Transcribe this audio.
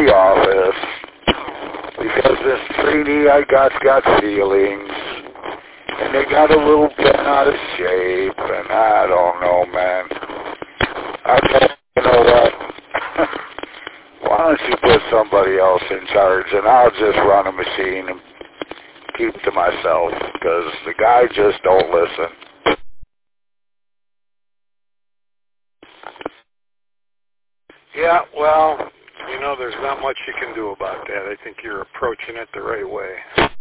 the office because this 3D I got feelings, and they got a little bit out of shape, and I don't know, man. I thought, you know what? Why don't you put somebody else in charge, and I'll just run a machine and keep to myself, because the guy just don't listen. Yeah, well, you know, there's not much you can do about that. I think you're approaching it the right way.